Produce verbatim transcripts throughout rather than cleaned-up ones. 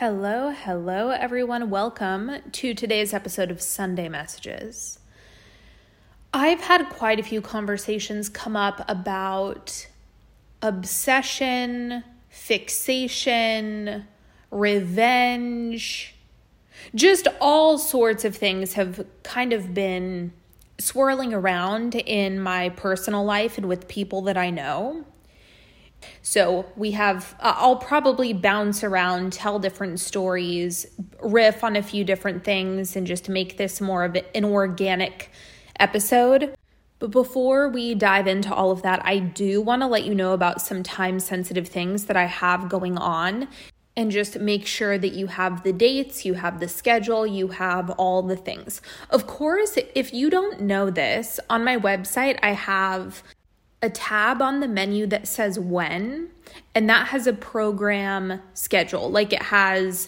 Hello, hello everyone. Welcome to today's episode of Sunday Messages. I've had quite a few conversations come up about obsession, fixation, revenge. Just all sorts of things have kind of been swirling around in my personal life and with people that I know. So we have, uh, I'll probably bounce around, tell different stories, riff on a few different things, and just make this more of an organic episode. But before we dive into all of that, I do want to let you know about some time-sensitive things that I have going on, and just make sure that you have the dates, you have the schedule, you have all the things. Of course, if you don't know this, on my website, I have a tab on the menu that says when, and that has a program schedule. Like it has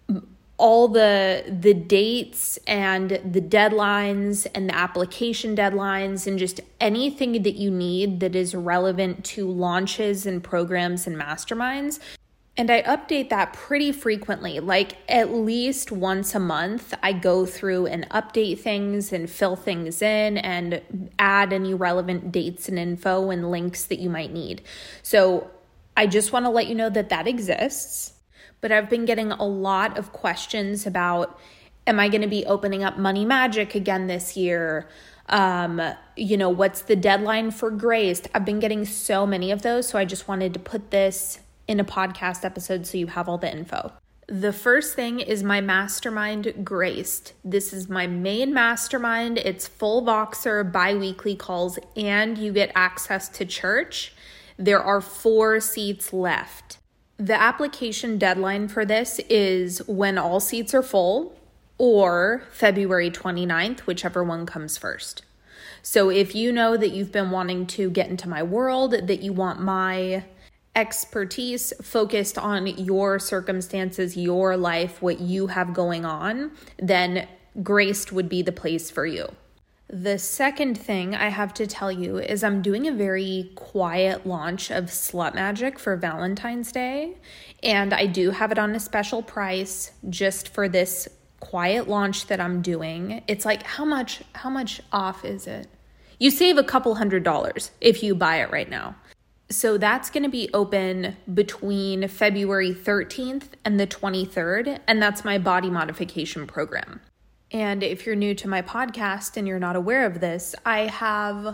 all the the dates and the deadlines and the application deadlines and just anything that you need that is relevant to launches and programs and masterminds. And I update that pretty frequently, like at least once a month. I go through and update things and fill things in and add any relevant dates and info and links that you might need. So I just want to let you know that that exists. But I've been getting a lot of questions about, am I going to be opening up Money Magic again this year? Um, you know, what's the deadline for Graced? I've been getting so many of those. So I just wanted to put this in a podcast episode so you have all the info. The first thing is my mastermind, Graced. This is my main mastermind. It's full Voxer, bi-weekly calls, and you get access to church. There are four seats left. The application deadline for this is when all seats are full, or February twenty-ninth, whichever one comes first. So if you know that you've been wanting to get into my world, that you want my expertise focused on your circumstances, your life, what you have going on, then Graced would be the place for you. The second thing I have to tell you is I'm doing a very quiet launch of Slut Magic for Valentine's Day, and I do have it on a special price just for this quiet launch that I'm doing. It's like, how much, how much off is it? You save a couple hundred dollars if you buy it right now. So that's going to be open between February thirteenth and the twenty-third, and that's my body modification program. And if you're new to my podcast and you're not aware of this, I have,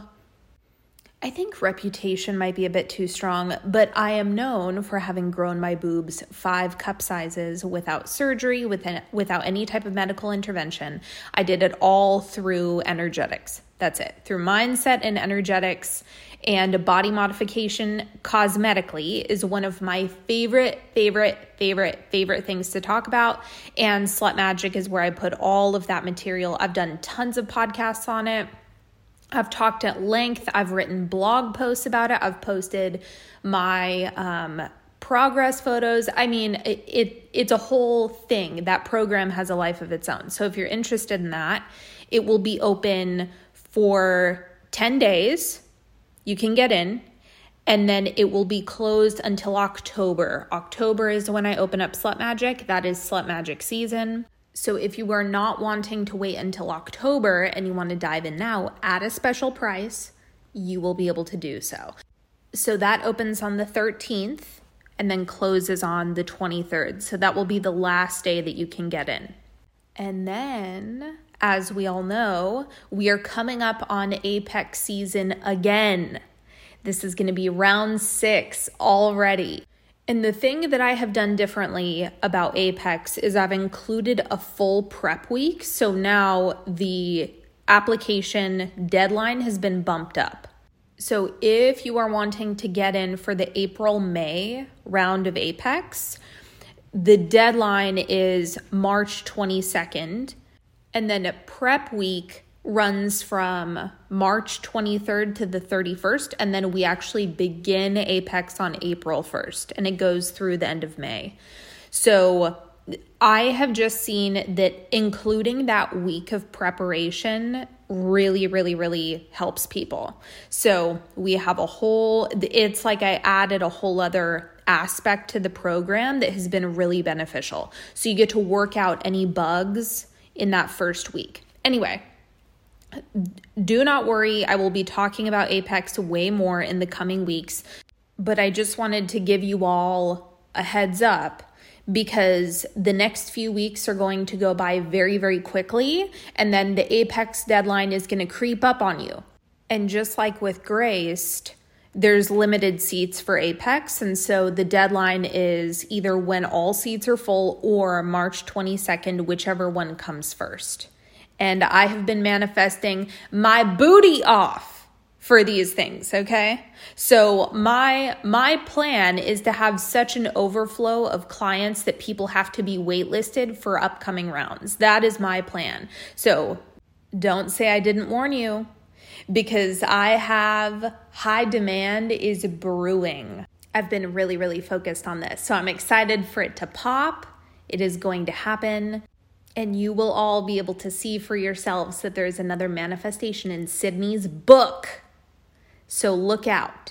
I think reputation might be a bit too strong, but I am known for having grown my boobs five cup sizes without surgery, within, without any type of medical intervention. I did it all through energetics. That's it. Through mindset and energetics. And body modification cosmetically is one of my favorite, favorite, favorite, favorite things to talk about. And Slut Magic is where I put all of that material. I've done tons of podcasts on it. I've talked at length. I've written blog posts about it. I've posted my um, progress photos. I mean, it, it it's a whole thing. That program has a life of its own. So if you're interested in that, it will be open for ten days. You can get in, and then it will be closed until October. October is when I open up Slut Magic. That is Slut Magic season. So if you are not wanting to wait until October and you want to dive in now at a special price, you will be able to do so. So that opens on the thirteenth and then closes on the twenty-third. So that will be the last day that you can get in. And then, as we all know, we are coming up on Apex season again. This is going to be round six already. And the thing that I have done differently about Apex is I've included a full prep week. So now the application deadline has been bumped up. So if you are wanting to get in for the April-May round of Apex, the deadline is March twenty-second. And then a prep week runs from March twenty-third to the thirty-first. And then we actually begin Apex on April first. And it goes through the end of May. So I have just seen that including that week of preparation really, really, really helps people. So we have a whole, it's like I added a whole other aspect to the program that has been really beneficial. So you get to work out any bugs in that first week. Anyway, do not worry. I will be talking about Apex way more in the coming weeks, but I just wanted to give you all a heads up because the next few weeks are going to go by very, very quickly, and then the Apex deadline is going to creep up on you. And just like with Graced, there's limited seats for Apex, and so the deadline is either when all seats are full or March twenty-second, whichever one comes first. And I have been manifesting my booty off for these things, okay? So my my plan is to have such an overflow of clients that people have to be waitlisted for upcoming rounds. That is my plan. So don't say I didn't warn you, because I have high demand is brewing. I've been really, really focused on this. So I'm excited for it to pop. It is going to happen. And you will all be able to see for yourselves that there's another manifestation in Sydney's book. So look out.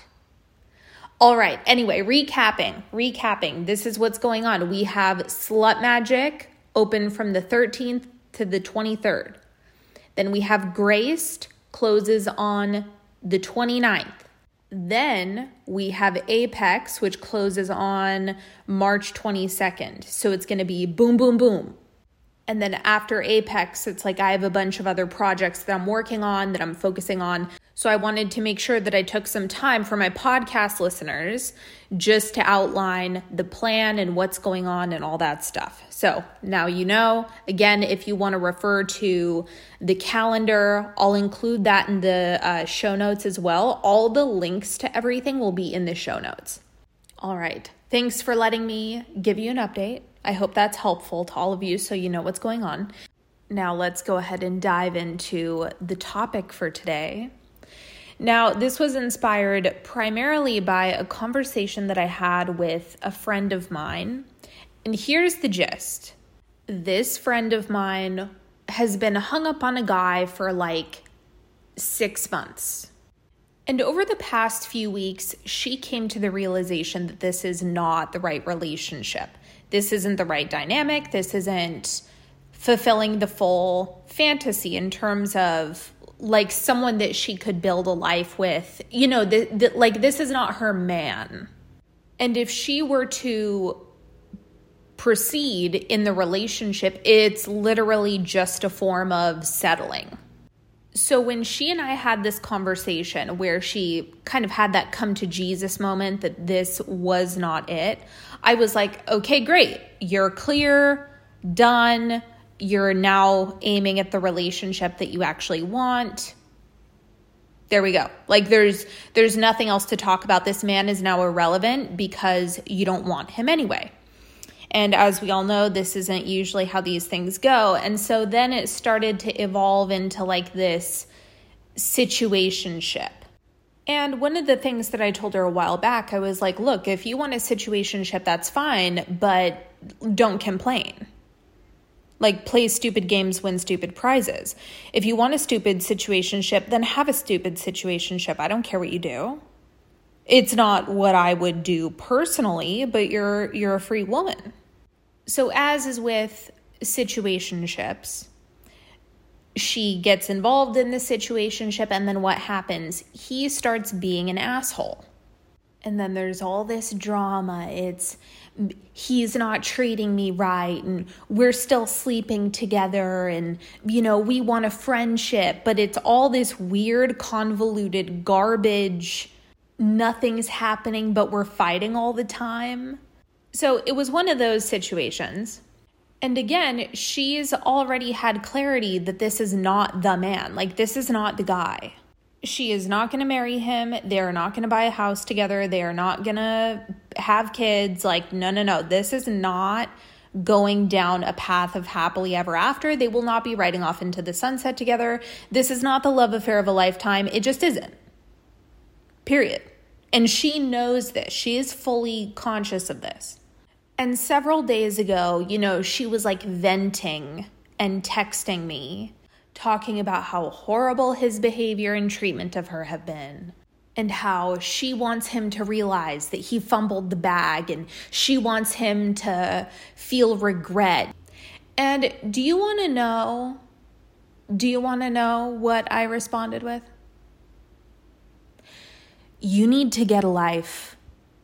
All right. Anyway, recapping, recapping. This is what's going on. We have Slut Magic open from the thirteenth to the twenty-third. Then we have Graced closes on the twenty-ninth. Then we have Apex, which closes on March twenty-second. So it's going to be boom, boom, boom. And then after Apex, it's like I have a bunch of other projects that I'm working on, that I'm focusing on. So I wanted to make sure that I took some time for my podcast listeners just to outline the plan and what's going on and all that stuff. So now you know. Again, if you want to refer to the calendar, I'll include that in the uh, show notes as well. All the links to everything will be in the show notes. All right. Thanks for letting me give you an update. I hope that's helpful to all of you so you know what's going on. Now let's go ahead and dive into the topic for today. Now, this was inspired primarily by a conversation that I had with a friend of mine. And here's the gist. This friend of mine has been hung up on a guy for like six months. And over the past few weeks, she came to the realization that this is not the right relationship. This isn't the right dynamic. This isn't fulfilling the full fantasy in terms of like someone that she could build a life with. You know, the, the, like this is not her man. And if she were to proceed in the relationship, it's literally just a form of settling. So when she and I had this conversation where she kind of had that come to Jesus moment that this was not it, I was like, okay, great. You're clear, done. You're now aiming at the relationship that you actually want. There we go. Like there's there's nothing else to talk about. This man is now irrelevant because you don't want him anyway. And as we all know, this isn't usually how these things go. And so then it started to evolve into like this situationship. And one of the things that I told her a while back, I was like, look, if you want a situationship, that's fine, but don't complain. Like play stupid games, win stupid prizes. If you want a stupid situationship, then have a stupid situationship. I don't care what you do. It's not what I would do personally, but you're you're a free woman. So as is with situationships, she gets involved in the situationship, and then what happens? He starts being an asshole. And then there's all this drama. It's he's not treating me right, and we're still sleeping together, and you know, we want a friendship, but it's all this weird, convoluted garbage. Nothing's happening, but we're fighting all the time. So it was one of those situations. And again, she's already had clarity that this is not the man. Like, this is not the guy. She is not going to marry him. They're not going to buy a house together. They are not going to have kids. Like, no, no, no. This is not going down a path of happily ever after. They will not be riding off into the sunset together. This is not the love affair of a lifetime. It just isn't. Period. And she knows this. She is fully conscious of this. And several days ago, you know, she was like venting and texting me, talking about how horrible his behavior and treatment of her have been. and how she wants him to realize that he fumbled the bag and she wants him to feel regret. And do you want to know, do you want to know what I responded with? You need to get a life.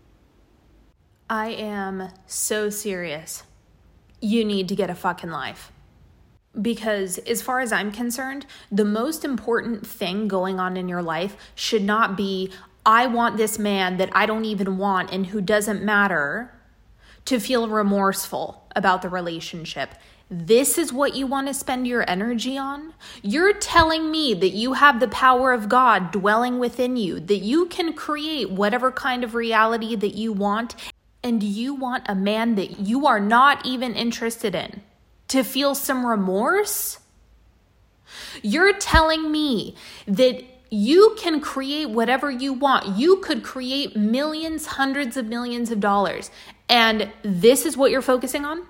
I am so serious. You need to get a fucking life. Because as far as I'm concerned, the most important thing going on in your life should not be, I want this man that I don't even want and who doesn't matter to feel remorseful about the relationship. This is what you want to spend your energy on? You're telling me that you have the power of God dwelling within you, that you can create whatever kind of reality that you want, and you want a man that you are not even interested in to feel some remorse? You're telling me that you can create whatever you want. You could create millions, hundreds of millions of dollars, and this is what you're focusing on?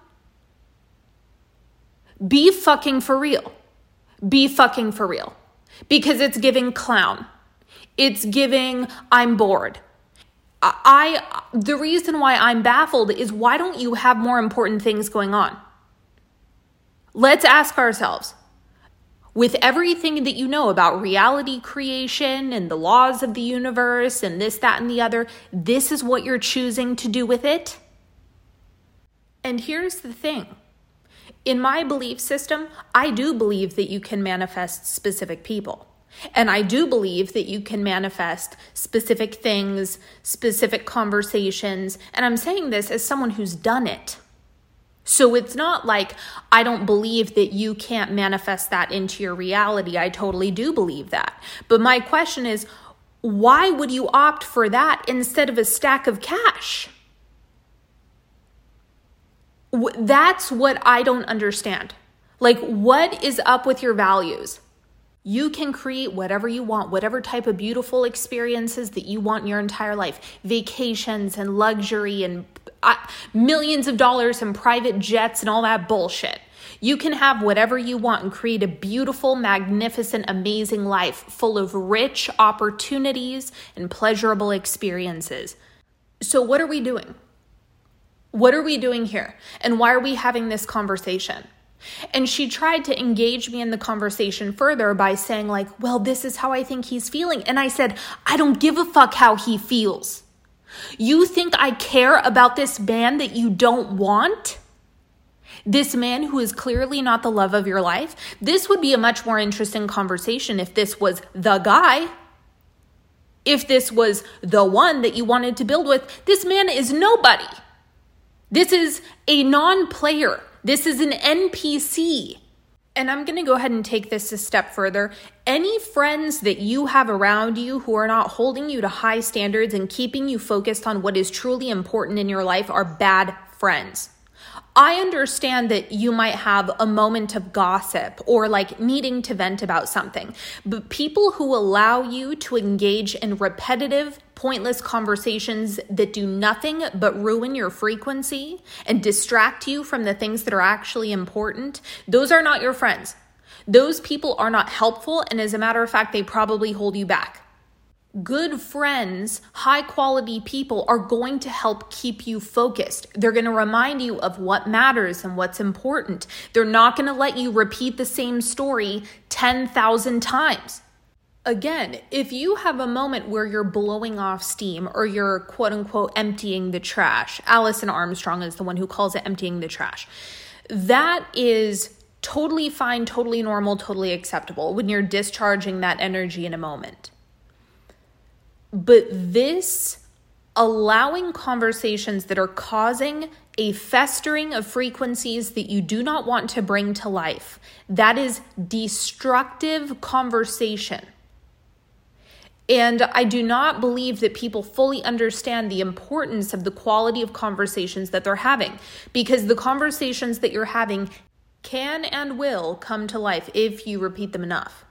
Be fucking for real. Be fucking for real. Because it's giving clown. It's giving I'm bored. I, the reason why I'm baffled is, why don't you have more important things going on? Let's ask ourselves, with everything that you know about reality creation and the laws of the universe and this, that, and the other, this is what you're choosing to do with it? And here's the thing. In my belief system, I do believe that you can manifest specific people. And I do believe that you can manifest specific things, specific conversations. And I'm saying this as someone who's done it. So it's not like I don't believe that you can't manifest that into your reality. I totally do believe that. But my question is, why would you opt for that instead of a stack of cash? That's what I don't understand. Like, what is up with your values? You can create whatever you want, whatever type of beautiful experiences that you want in your entire life. Vacations and luxury and uh, millions of dollars and private jets and all that bullshit. You can have whatever you want and create a beautiful, magnificent, amazing life full of rich opportunities and pleasurable experiences. So what are we doing? What are we doing here? And why are we having this conversation? And she tried to engage me in the conversation further by saying like, well, this is how I think he's feeling. And I said, I don't give a fuck how he feels. You think I care about this man that you don't want? This man who is clearly not the love of your life? This would be a much more interesting conversation if this was the guy. If this was the one that you wanted to build with. This man is nobody. This is a non-player. This is an N P C. And I'm going to go ahead and take this a step further. Any friends that you have around you who are not holding you to high standards and keeping you focused on what is truly important in your life are bad friends. I understand that you might have a moment of gossip or like needing to vent about something, but people who allow you to engage in repetitive, pointless conversations that do nothing but ruin your frequency and distract you from the things that are actually important, those are not your friends. Those people are not helpful, and as a matter of fact, they probably hold you back. Good friends, high quality people are going to help keep you focused. They're going to remind you of what matters and what's important. They're not going to let you repeat the same story ten thousand times. Again, if you have a moment where you're blowing off steam or you're quote unquote emptying the trash, Allison Armstrong is the one who calls it emptying the trash. That is totally fine, totally normal, totally acceptable when you're discharging that energy in a moment. But this, allowing conversations that are causing a festering of frequencies that you do not want to bring to life, that is destructive conversation. And I do not believe that people fully understand the importance of the quality of conversations that they're having, because the conversations that you're having can and will come to life if you repeat them enough.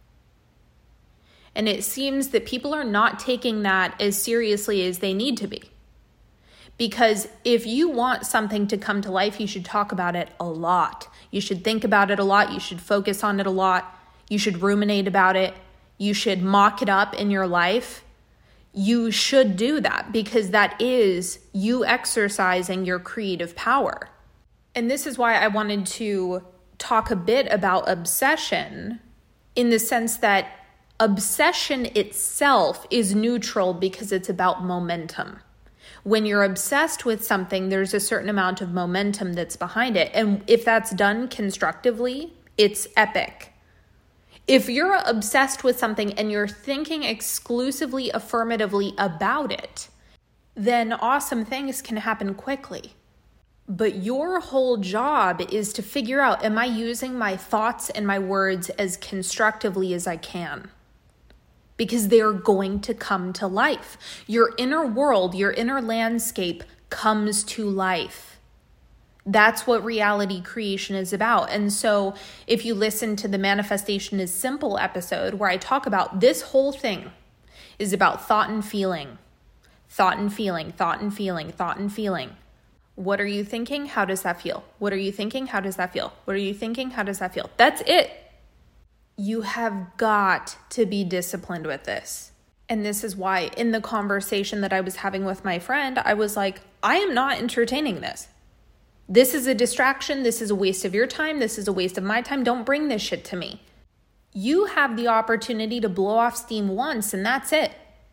And it seems that people are not taking that as seriously as they need to be. Because if you want something to come to life, you should talk about it a lot. You should think about it a lot. You should focus on it a lot. You should ruminate about it. You should mock it up in your life. you should do that because that is you exercising your creative power. And this is why I wanted to talk a bit about obsession, in the sense that obsession itself is neutral because it's about momentum. When you're obsessed with something, there's a certain amount of momentum that's behind it. And if that's done constructively, it's epic. If you're obsessed with something and you're thinking exclusively affirmatively about it, then awesome things can happen quickly. But your whole job is to figure out, am I using my thoughts and my words as constructively as I can? Because they're going to come to life. Your inner world, your inner landscape comes to life. That's what reality creation is about. And so if you listen to the Manifestation is Simple episode, where I talk about this whole thing is about thought and feeling, thought and feeling, thought and feeling, thought and feeling. What are you thinking? How does that feel? What are you thinking? How does that feel? What are you thinking? How does that feel? That's it. You have got to be disciplined with this. And this is why in the conversation that I was having with my friend, I was like, I am not entertaining this. This is a distraction. This is a waste of your time. This is a waste of my time. Don't bring this shit to me. You have the opportunity to blow off steam once and that's it.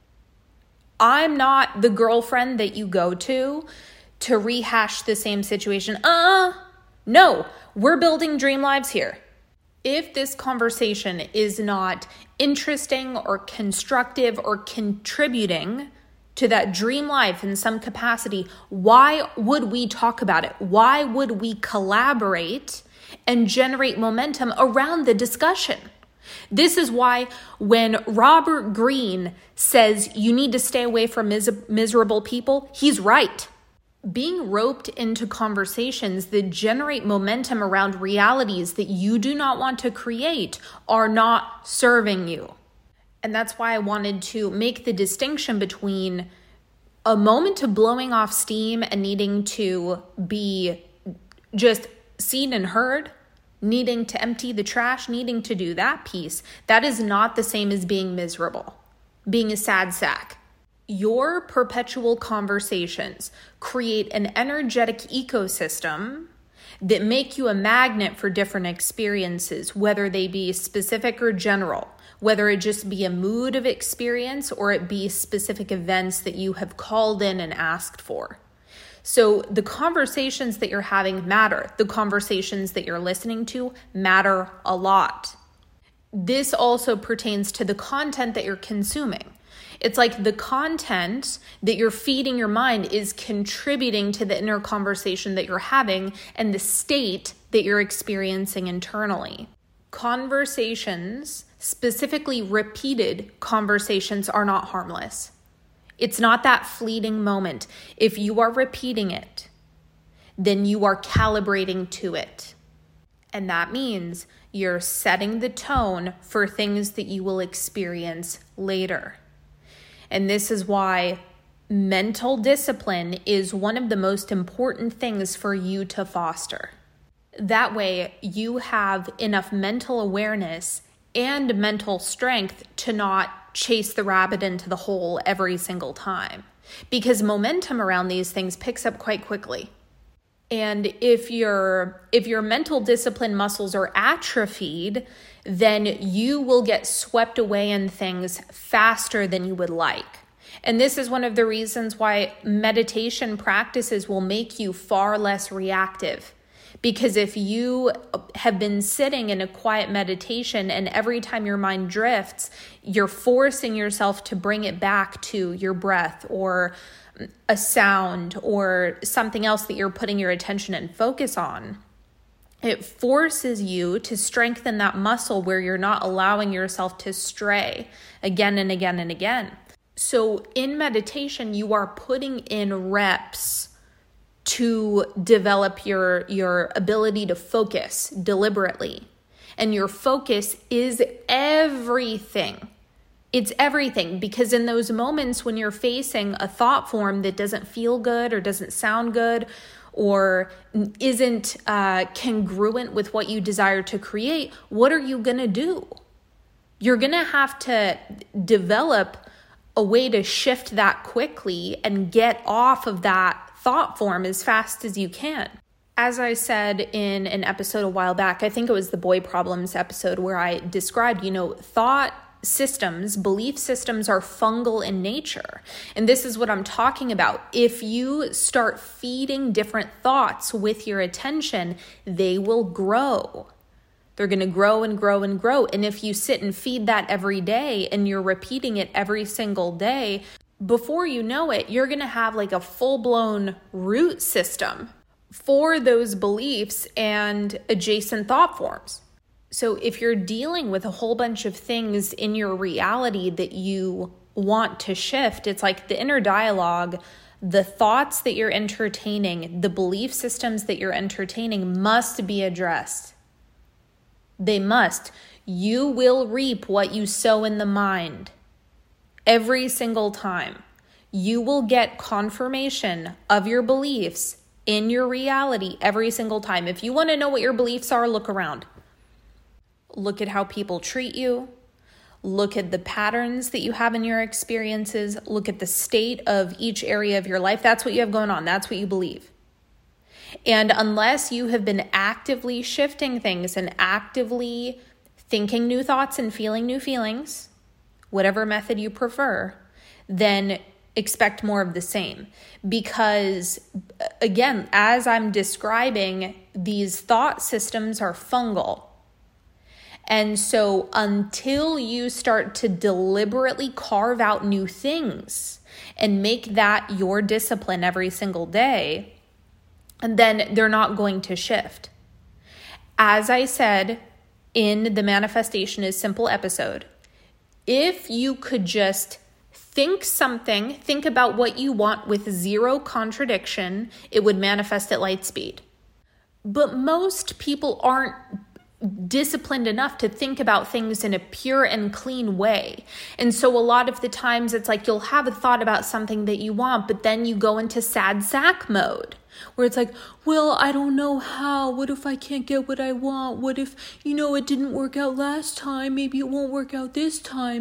I'm not the girlfriend that you go to to rehash the same situation. Uh, no, we're building dream lives here. If this conversation is not interesting or constructive or contributing to that dream life in some capacity, why would we talk about it? Why would we collaborate and generate momentum around the discussion? This is why when Robert Greene says you need to stay away from mis- miserable people, he's right. Being roped into conversations that generate momentum around realities that you do not want to create are not serving you. And that's why I wanted to make the distinction between a moment of blowing off steam and needing to be just seen and heard, needing to empty the trash, needing to do that piece. That is not the same as being miserable, being a sad sack. Your perpetual conversations create an energetic ecosystem that make you a magnet for different experiences, whether they be specific or general, whether it just be a mood of experience or it be specific events that you have called in and asked for. So the conversations that you're having matter. The conversations that you're listening to matter a lot. This also pertains to the content that you're consuming. It's like the content that you're feeding your mind is contributing to the inner conversation that you're having and the state that you're experiencing internally. Conversations, specifically repeated conversations, are not harmless. It's not that fleeting moment. If you are repeating it, then you are calibrating to it. And that means you're setting the tone for things that you will experience later. And this is why mental discipline is one of the most important things for you to foster. That way, you have enough mental awareness and mental strength to not chase the rabbit into the hole every single time. Because momentum around these things picks up quite quickly. And if your if your mental discipline muscles are atrophied, then you will get swept away in things faster than you would like. And this is one of the reasons why meditation practices will make you far less reactive. Because if you have been sitting in a quiet meditation and every time your mind drifts, you're forcing yourself to bring it back to your breath or a sound or something else that you're putting your attention and focus on, it forces you to strengthen that muscle where you're not allowing yourself to stray again and again and again. So in meditation, you are putting in reps to develop your, your ability to focus deliberately. And your focus is everything. It's everything, because in those moments when you're facing a thought form that doesn't feel good or doesn't sound good or isn't uh, congruent with what you desire to create, what are you going to do? You're going to have to develop a way to shift that quickly and get off of that thought form as fast as you can. As I said in an episode a while back, I think it was the boy problems episode, where I described, you know, thought systems, belief systems are fungal in nature. And this is what I'm talking about. If you start feeding different thoughts with your attention, they will grow. They're going to grow and grow and grow. And if you sit and feed that every day and you're repeating it every single day, before you know it, you're going to have like a full-blown root system for those beliefs and adjacent thought forms. So if you're dealing with a whole bunch of things in your reality that you want to shift, it's like the inner dialogue, the thoughts that you're entertaining, the belief systems that you're entertaining must be addressed. They must. You will reap what you sow in the mind. Every single time. You will get confirmation of your beliefs in your reality every single time. If you want to know what your beliefs are, look around. Look at how people treat you. Look at the patterns that you have in your experiences. Look at the state of each area of your life. That's what you have going on. That's what you believe. And unless you have been actively shifting things and actively thinking new thoughts and feeling new feelings, whatever method you prefer, then expect more of the same. Because again, as I'm describing, these thought systems are fungal. And so until you start to deliberately carve out new things and make that your discipline every single day, then they're not going to shift. As I said in the Manifestation is Simple episode, if you could just think something, think about what you want with zero contradiction, it would manifest at light speed. But most people aren't disciplined enough to think about things in a pure and clean way. And so a lot of the times it's like you'll have a thought about something that you want, but then you go into sad sack mode where it's like, well, I don't know how. What if I can't get what I want? What if, you know, it didn't work out last time? Maybe it won't work out this time.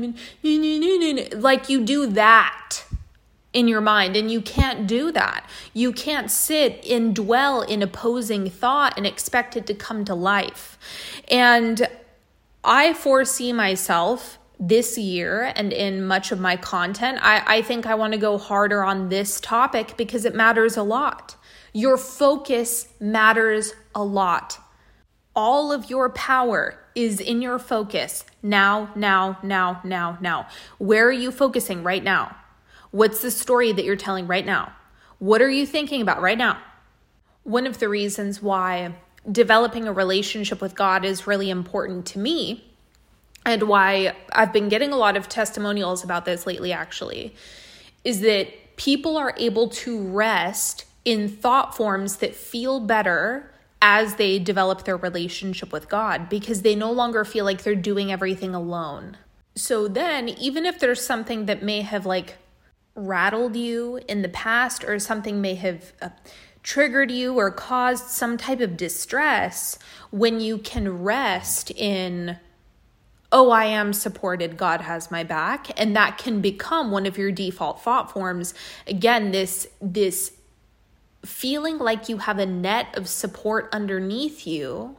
And like you do that in your mind, and you can't do that. You can't sit and dwell in opposing thought and expect it to come to life. And I foresee myself this year and in much of my content, I, I think I want to go harder on this topic because it matters a lot. Your focus matters a lot. All of your power is in your focus now, now, now, now, now. Where are you focusing right now? What's the story that you're telling right now? What are you thinking about right now? One of the reasons why developing a relationship with God is really important to me, and why I've been getting a lot of testimonials about this lately actually, is that people are able to rest in thought forms that feel better as they develop their relationship with God, because they no longer feel like they're doing everything alone. So then, even if there's something that may have like rattled you in the past, or something may have uh, triggered you or caused some type of distress, when you can rest in, oh, I am supported, God has my back, and that can become one of your default thought forms. Again, this this feeling like you have a net of support underneath you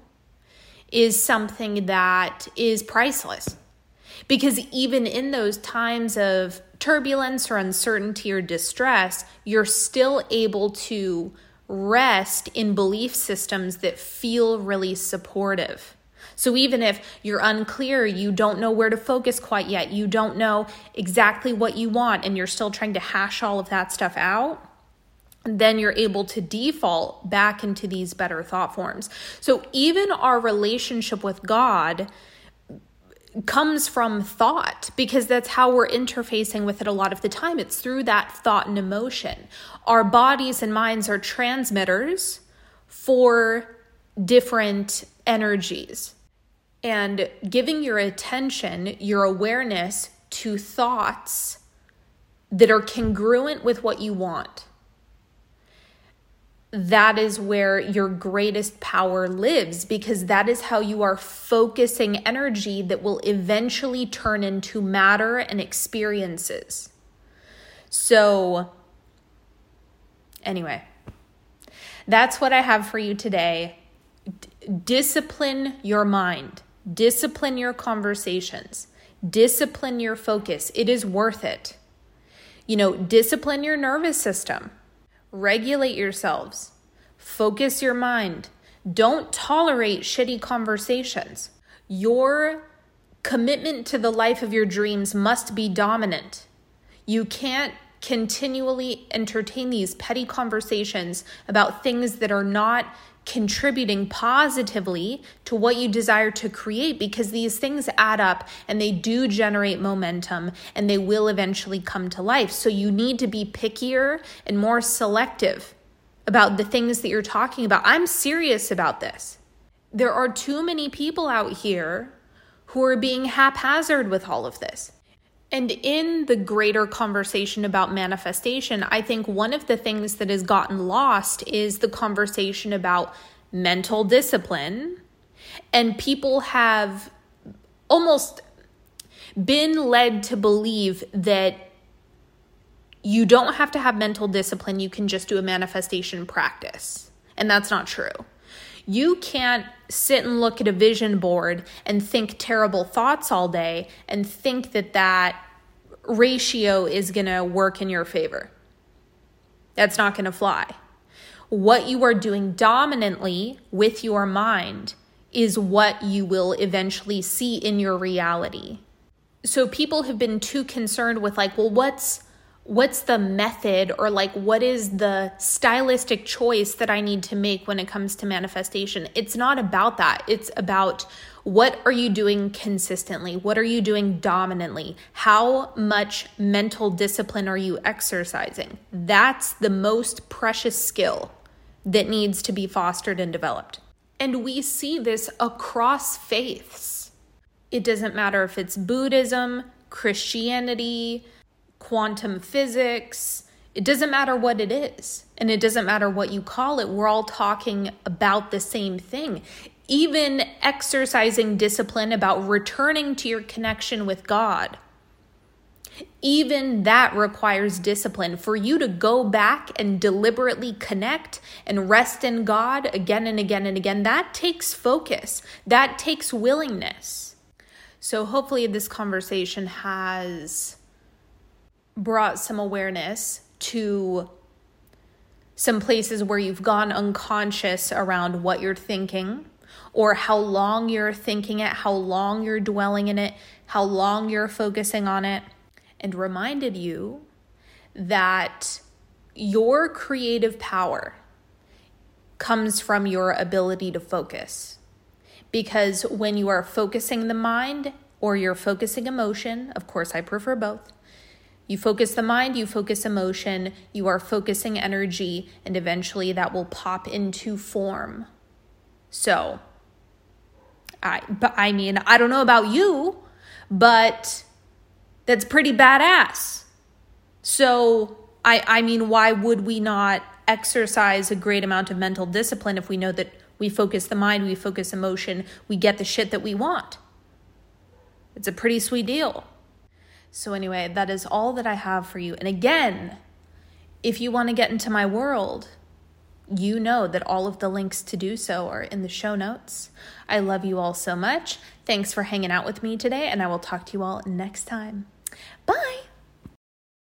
is something that is priceless. Because even in those times of turbulence or uncertainty or distress, you're still able to rest in belief systems that feel really supportive. So even if you're unclear, you don't know where to focus quite yet, you don't know exactly what you want, and you're still trying to hash all of that stuff out, then you're able to default back into these better thought forms. So even our relationship with God comes from thought, because that's how we're interfacing with it a lot of the time. It's through that thought and emotion. Our bodies and minds are transmitters for different energies. And giving your attention, your awareness to thoughts that are congruent with what you want, that is where your greatest power lives, because that is how you are focusing energy that will eventually turn into matter and experiences. So anyway, that's what I have for you today. D- discipline your mind. Discipline your conversations. Discipline your focus. It is worth it. You know, discipline your nervous system. Regulate yourselves. Focus your mind. Don't tolerate shitty conversations. Your commitment to the life of your dreams must be dominant. You can't continually entertain these petty conversations about things that are not contributing positively to what you desire to create, because these things add up and they do generate momentum and they will eventually come to life. So you need to be pickier and more selective about the things that you're talking about. I'm serious about this. There are too many people out here who are being haphazard with all of this. And in the greater conversation about manifestation, I think one of the things that has gotten lost is the conversation about mental discipline. And people have almost been led to believe that you don't have to have mental discipline. You can just do a manifestation practice. And that's not true. You can't sit and look at a vision board and think terrible thoughts all day and think that that ratio is going to work in your favor. That's not going to fly. What you are doing dominantly with your mind is what you will eventually see in your reality. So people have been too concerned with like, well, what's What's the method, or like what is the stylistic choice that I need to make when it comes to manifestation? It's not about that. It's about what are you doing consistently? What are you doing dominantly? How much mental discipline are you exercising? That's the most precious skill that needs to be fostered and developed. And we see this across faiths. It doesn't matter if it's Buddhism, Christianity, quantum physics. It doesn't matter what it is, and it doesn't matter what you call it. We're all talking about the same thing. Even exercising discipline about returning to your connection with God, even that requires discipline. For you to go back and deliberately connect and rest in God again and again and again, that takes focus. That takes willingness. So hopefully this conversation has brought some awareness to some places where you've gone unconscious around what you're thinking, or how long you're thinking it, how long you're dwelling in it, how long you're focusing on it, and reminded you that your creative power comes from your ability to focus. Because when you are focusing the mind or you're focusing emotion, of course I prefer both, you focus the mind, you focus emotion, you are focusing energy, and eventually that will pop into form. So, I, but I mean, I don't know about you, but that's pretty badass. So, I, I mean, why would we not exercise a great amount of mental discipline if we know that we focus the mind, we focus emotion, we get the shit that we want? It's a pretty sweet deal. So anyway, that is all that I have for you. And again, if you want to get into my world, you know that all of the links to do so are in the show notes. I love you all so much. Thanks for hanging out with me today, and I will talk to you all next time. Bye.